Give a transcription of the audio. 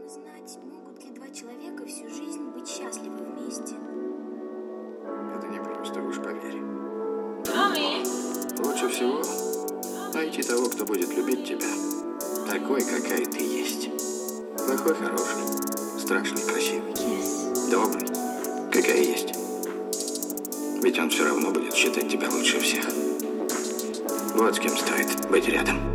узнать, могут ли два человека всю жизнь быть счастливы вместе. Это не просто, уж поверь. Лучше всего найти того, кто будет любить тебя такой, какая ты есть. Плохой, хороший, страшный, красивый, добрый, какая есть. Ведь он все равно будет считать тебя лучше всех. Вот с кем стоит быть рядом.